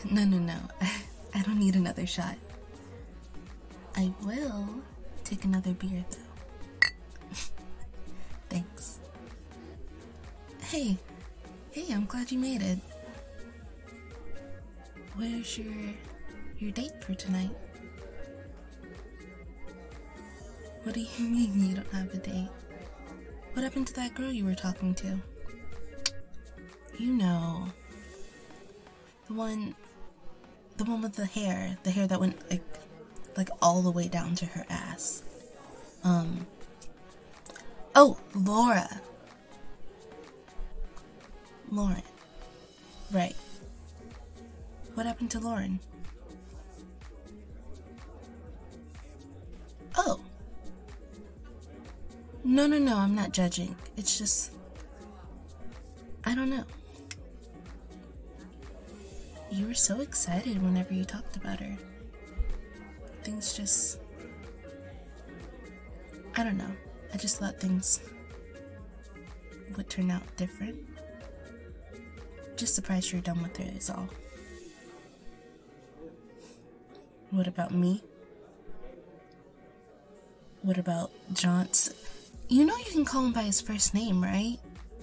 No. I don't need another shot. I will take another beer, though. Thanks. Hey, I'm glad you made it. Where's your date for tonight? What do you mean you don't have a date? What happened to that girl you were talking to? You know, the one with the hair that went like all the way down to her ass. Oh, Lauren. Right. What happened to Lauren? Oh. No, I'm not judging. It's just, I don't know. You were so excited whenever you talked about her. Things just, I don't know. I just thought things would turn out different. Just surprised you're done with her is all. What about me? What about Johnson? You know you can call him by his first name, right?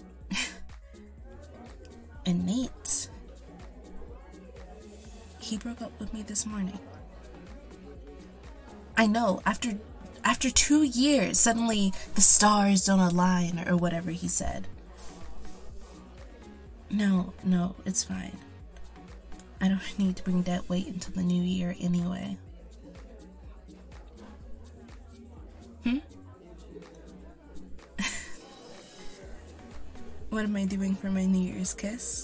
And Nate. He broke up with me this morning. I know, after 2 years, suddenly the stars don't align, or whatever he said. No, it's fine. I don't need to bring that weight into the new year anyway. What am I doing for my New Year's kiss?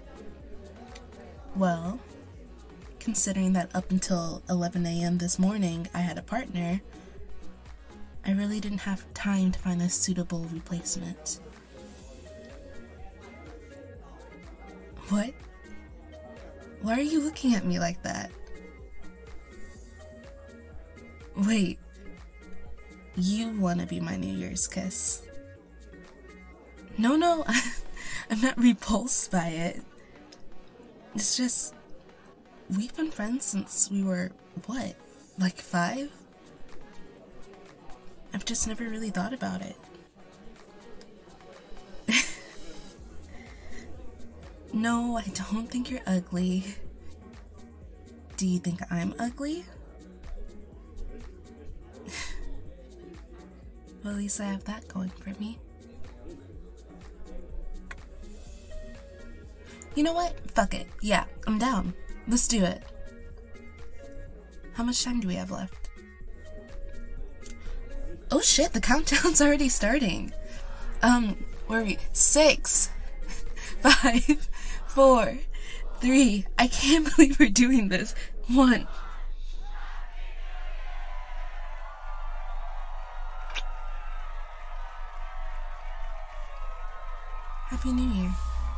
Well, considering that up until 11 a.m. this morning I had a partner, I really didn't have time to find a suitable replacement. What? Why are you looking at me like that? Wait, you want to be my New Year's kiss? No, I'm not repulsed by it. It's just, we've been friends since we were, what, like 5? I've just never really thought about it. No, I don't think you're ugly. Do you think I'm ugly? Well, at least I have that going for me. You know what? Fuck it. Yeah, I'm down. Let's do it. How much time do we have left? Oh shit, the countdown's already starting. Where are we? 6, 5, 4, 3. I can't believe we're doing this. 1. Happy New Year.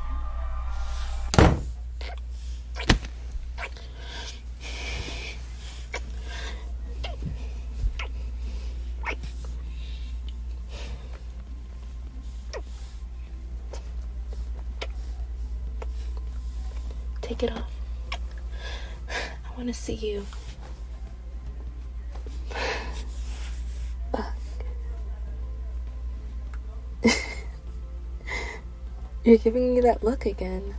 Take it off. I want to see you. Fuck. You're giving me that look again.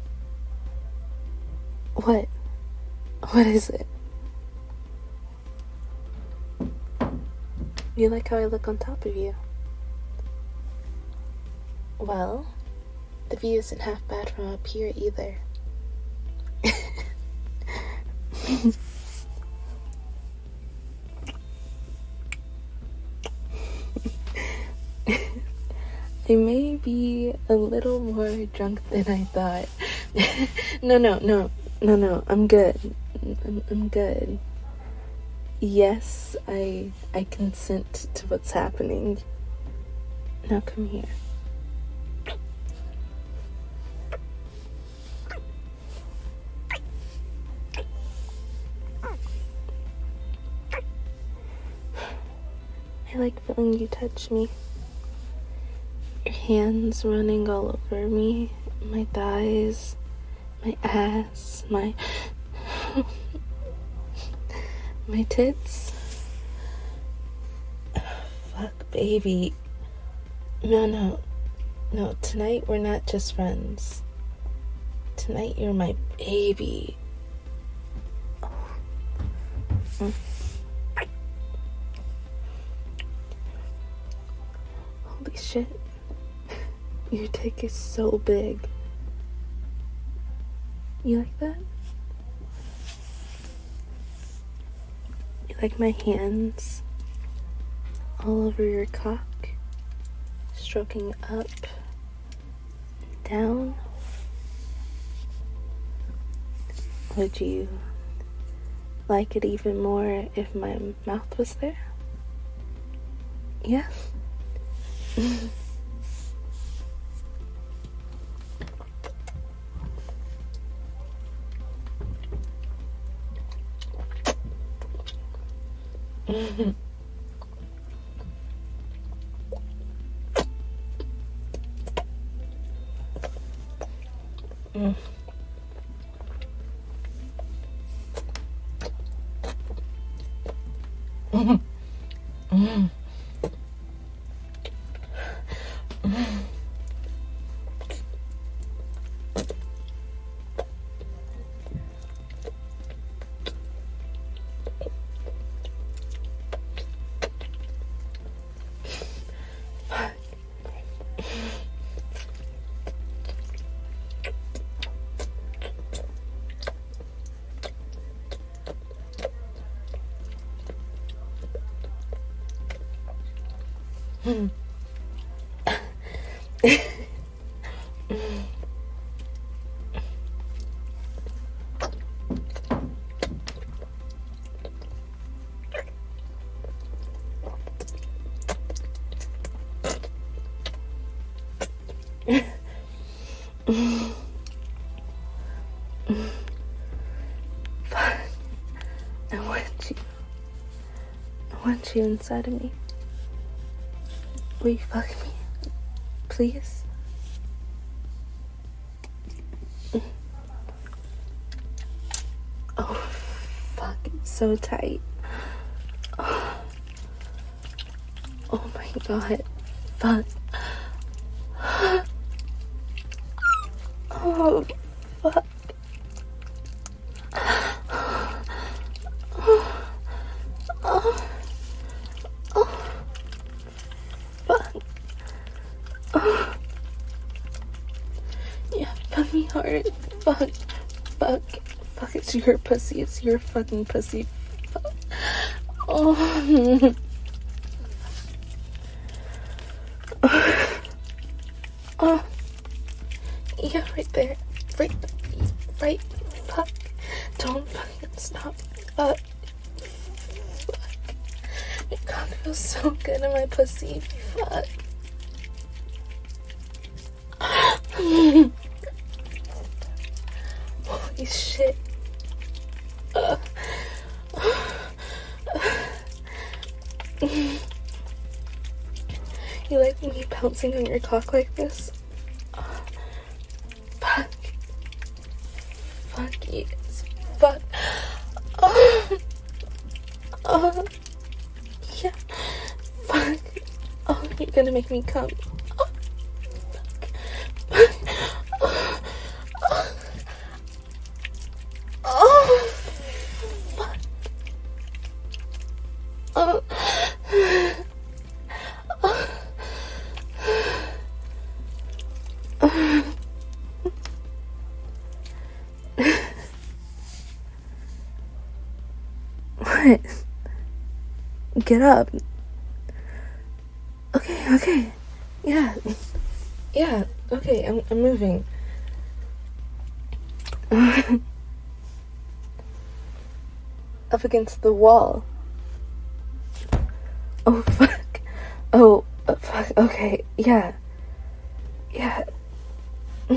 What? What is it? You like how I look on top of you? Well, the view isn't half bad from up here either. I may be a little more drunk than I thought. No, I'm good. I'm good. Yes, I consent to what's happening. Now come here. I like feeling you touch me. Your hands running all over me, my thighs, my ass, my tits. Fuck, baby. No, tonight we're not just friends. Tonight you're my baby. Holy shit. Your dick is so big. You like that? You like my hands all over your cock? Stroking up, down? Would you like it even more if my mouth was there? Yeah? Fuck. I want you inside of me. Will you fuck me? Please? Oh, fuck, it's so tight. Oh my god. Fuck. Oh, fuck. Yeah, fuck me hard. Fuck, it's your pussy. It's your fucking pussy. Fuck. Oh. Oh. Yeah, right there. Right. Fuck. Don't fucking stop. Fuck. Your cock feels so good in my pussy. Fuck. Holy shit. You like me bouncing on your cock like this? Fuck. Fuck yes. Fuck. Yeah. Fuck. Oh, you're gonna make me come. What? Get up. Okay. Yeah, okay, I'm moving. Up against the wall. Oh, fuck. Oh, fuck, okay, yeah. Your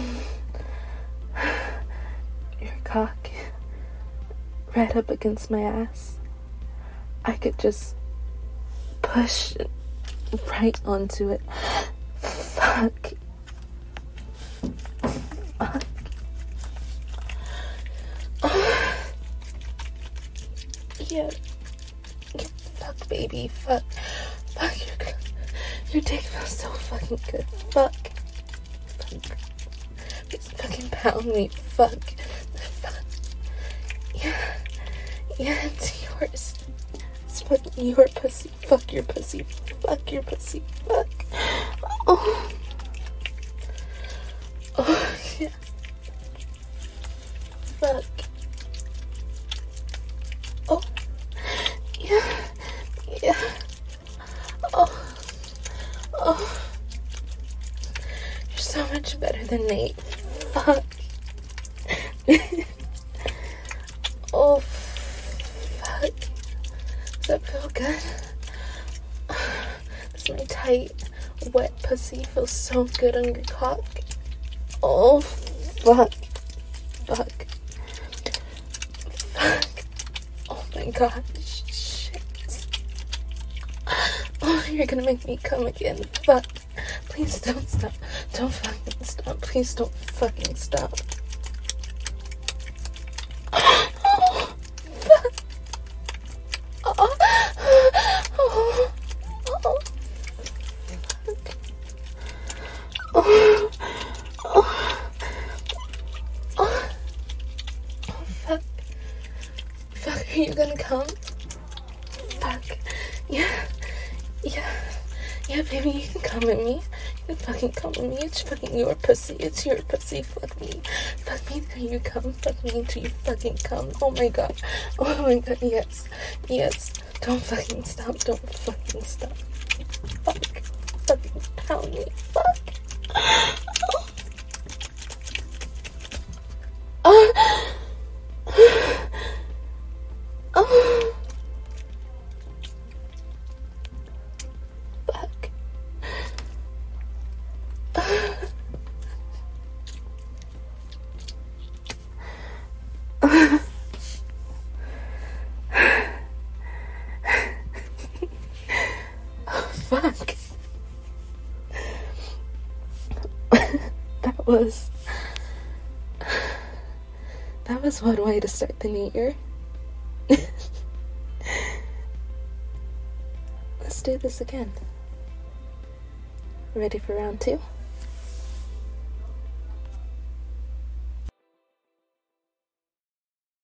cock right up against my ass. I could just push right onto it. Fuck. Yeah. Fuck, baby. Fuck. Fuck, your dick feels so fucking good. Fuck. Just fucking pound me. Fuck. Yeah, it's yours. It's fucking your pussy. Fuck your pussy. Fuck your pussy. Fuck. Oh. Oh, yeah. Fuck. Oh. Yeah. Yeah. Oh. Oh. You're so much better than Nate. Fuck. Oh, fuck. Does that feel good? This my tight, wet pussy feels so good on your cock. Oh, fuck. Fuck. Fuck. Oh my god. Shit. Oh, you're gonna make me come again. Fuck. Please don't stop. Don't fucking stop. Please don't fucking stop. Fuck, are you gonna come? Fuck. Yeah, baby, you can come at me. You can fucking come at me. It's fucking your pussy. It's your pussy. Fuck me. Fuck me till you come. Fuck me till you fucking come. Oh my god. Oh my god, yes. Yes. Don't fucking stop. Don't fucking stop. Fuck. Fucking pound me. Fuck. Fuck. That was one way to start the new year. Let's do this again. Ready for round 2?